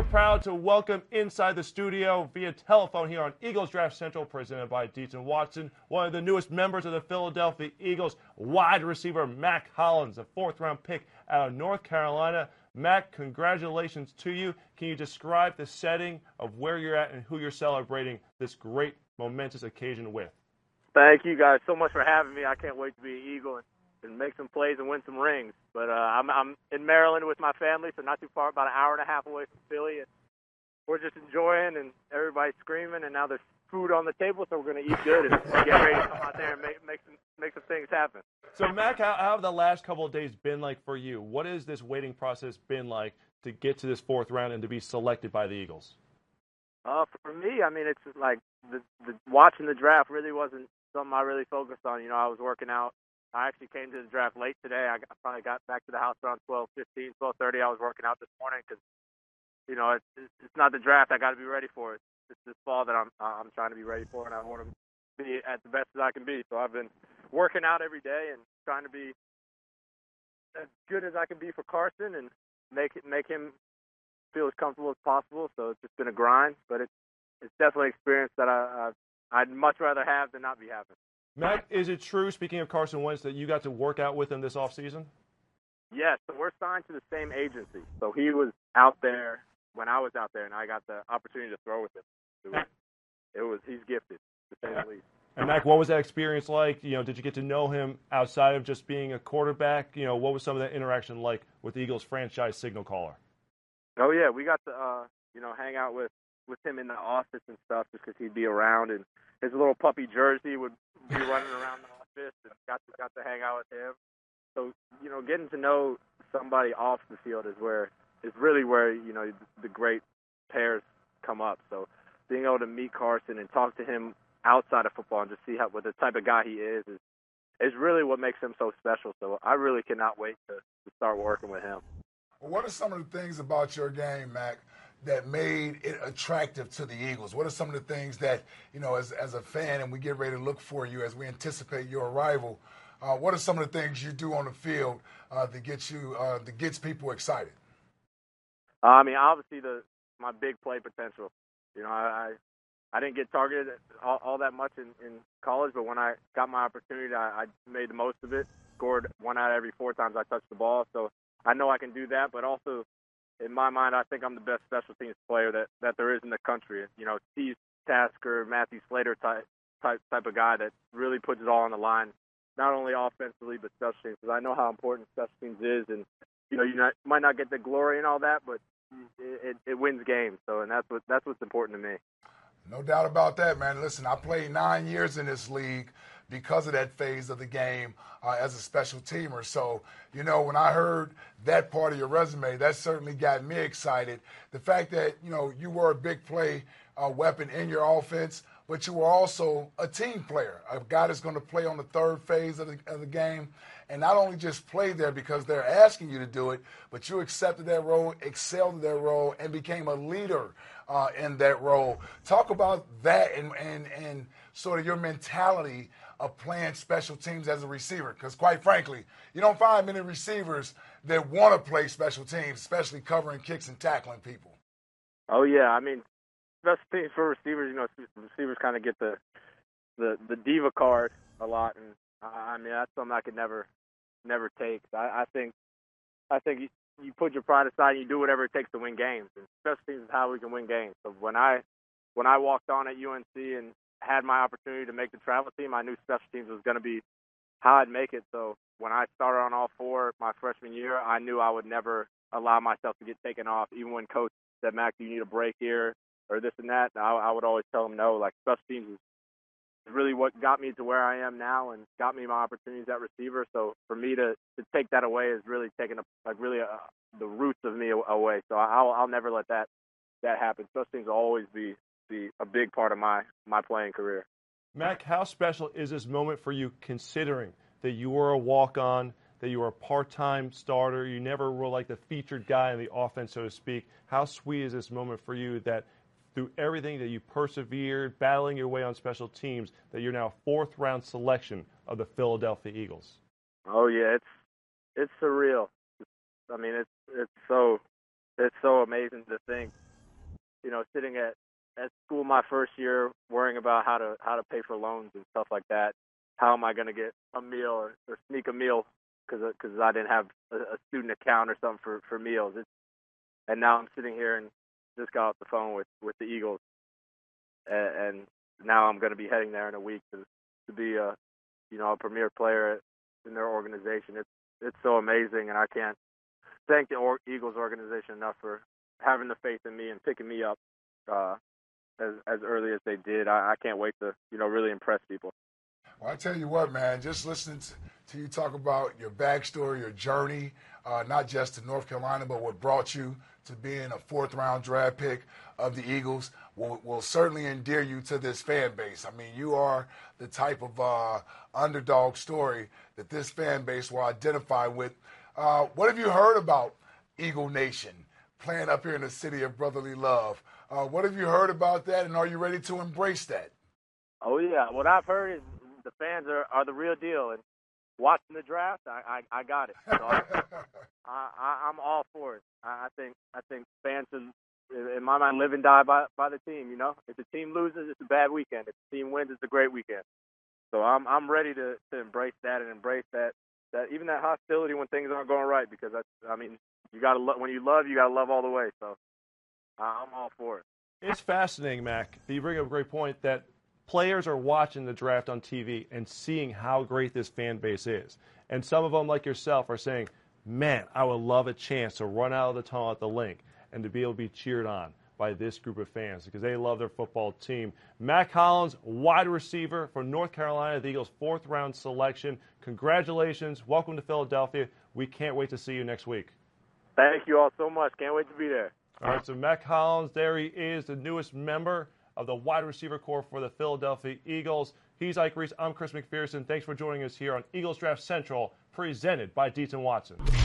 proud to welcome inside the studio via telephone here on Eagles Draft Central, presented by Deaton Watson, one of the newest members of the Philadelphia Eagles, wide receiver Mack Hollins, a fourth-round pick out of North Carolina. Mack, congratulations to you. Can you describe the setting of where you're at and who you're celebrating this great, momentous occasion with? Thank you guys so much for having me. I can't wait to be an Eagle and make some plays and win some rings. But I'm in Maryland with my family, so not too far, about an hour and a half away from Philly. And we're just enjoying, and everybody's screaming, and now there's food on the table, so we're going to eat good and get ready to come out there and make some things happen. So, Mack, how have the last couple of days been like for you? What has this waiting process been like to get to this fourth round and to be selected by the Eagles? For me, I mean, it's like the watching the draft really wasn't something I really focused on. You know, I was working out. I actually came to the draft late today. I probably got back to the house around 12:30. I was working out this morning because, you know, it's not the draft. I got to be ready for it. It's this fall that I'm trying to be ready for, and I want to be at the best as I can be. So I've been working out every day and trying to be as good as I can be for Carson and make him feel as comfortable as possible. So it's just been a grind, but it's definitely an experience that I'd much rather have than not be having. Mack, is it true, speaking of Carson Wentz, that you got to work out with him this offseason? Yes, so we're signed to the same agency. So he was out there when I was out there, and I got the opportunity to throw with him. He's gifted, to say the least. And Mack, what was that experience like? You know, did you get to know him outside of just being a quarterback? You know, what was some of that interaction like with the Eagles franchise signal caller? Oh yeah, we got to hang out with him in the office and stuff, just because he'd be around, and his little puppy jersey would be running around the office, and got to hang out with him. So, you know, getting to know somebody off the field is really where, you know, the great pairs come up. So being able to meet Carson and talk to him outside of football and just see what the type of guy he is really what makes him so special. So I really cannot wait to start working with him. Well, what are some of the things about your game, Mack, that made it attractive to the Eagles? What are some of the things that, you know, as a fan, and we get ready to look for you as we anticipate your arrival, what are some of the things you do on the field that gets people excited? I mean, obviously my big play potential. You know, I didn't get targeted all that much in college, but when I got my opportunity, I made the most of it. Scored 1 out of every 4 times I touched the ball, so I know I can do that. But also, in my mind, I think I'm the best special teams player that there is in the country. You know, Steve Tasker, Matthew Slater type of guy that really puts it all on the line, not only offensively but special teams. Because I know how important special teams is, and you know, you might not get the glory and all that, but it wins games. So, and that's what's important to me. No doubt about that, man. Listen, I played 9 years in this league because of that phase of the game as a special teamer. So, you know, when I heard that part of your resume, that certainly got me excited. The fact that, you know, you were a big play weapon in your offense, but you were also a team player, a guy that's going to play on the third phase of the game, and not only just play there because they're asking you to do it, but you accepted that role, excelled in that role, and became a leader in that role. Talk about that and sort of your mentality of playing special teams as a receiver, because quite frankly, you don't find many receivers that want to play special teams, especially covering kicks and tackling people. Oh yeah, I mean, special teams for receivers, you know, receivers kind of get the diva card a lot, and I mean that's something I could never take. I think you put your pride aside and you do whatever it takes to win games, and special teams is how we can win games. So when I walked on at UNC and had my opportunity to make the travel team, I knew special teams was going to be how I'd make it. So when I started on all 4 my freshman year, I knew I would never allow myself to get taken off. Even when coach said, Mack, do you need a break here or this and that, I would always tell him no. Like, special teams is really what got me to where I am now and got me my opportunities at receiver. So for me to take that away is really taking the roots of me away. So I'll never let that happen. Special teams will always be a big part of my playing career. Mack, how special is this moment for you, considering that you were a walk-on, that you were a part-time starter, you never were like the featured guy in the offense, so to speak? How sweet is this moment for you that through everything that you persevered, battling your way on special teams, that you're now a 4th-round selection of the Philadelphia Eagles? Oh yeah, it's surreal. I mean, it's so amazing to think sitting at school my first year, worrying about how to pay for loans and stuff like that. How am I going to get a meal or sneak a meal because I didn't have a student account or something for meals. And now I'm sitting here and just got off the phone with the Eagles, and now I'm going to be heading there in a week to be a premier player in their organization. It's so amazing, and I can't thank the Eagles organization enough for having the faith in me and picking me up as early as they did. I can't wait to really impress people. Well, I tell you what, man, just listening to you talk about your backstory, your journey, not just to North Carolina, but what brought you to being a fourth-round draft pick of the Eagles will certainly endear you to this fan base. I mean, you are the type of underdog story that this fan base will identify with. What have you heard about Eagle Nation playing up here in the city of brotherly love? What have you heard about that, and are you ready to embrace that? Oh, yeah. What I've heard is the fans are the real deal, and watching the draft, I got it. So I'm all for it. I think fans should, in my mind, live and die by the team. If the team loses, it's a bad weekend. If the team wins, it's a great weekend. So I'm ready to embrace that and embrace that even that hostility when things aren't going right, because you gotta when you love, you gotta love all the way. So I'm all for it. It's fascinating, Mac, that you bring up a great point that players are watching the draft on TV and seeing how great this fan base is. And some of them, like yourself, are saying, man, I would love a chance to run out of the tunnel at the Link and to be able to be cheered on by this group of fans because they love their football team. Mack Hollins, wide receiver for North Carolina, the Eagles' fourth-round selection. Congratulations. Welcome to Philadelphia. We can't wait to see you next week. Thank you all so much. Can't wait to be there. All right, so Mack Hollins, there he is, the newest member of the wide receiver corps for the Philadelphia Eagles. He's Ike Reese. I'm Chris McPherson. Thanks for joining us here on Eagles Draft Central, presented by Dietz & Watson.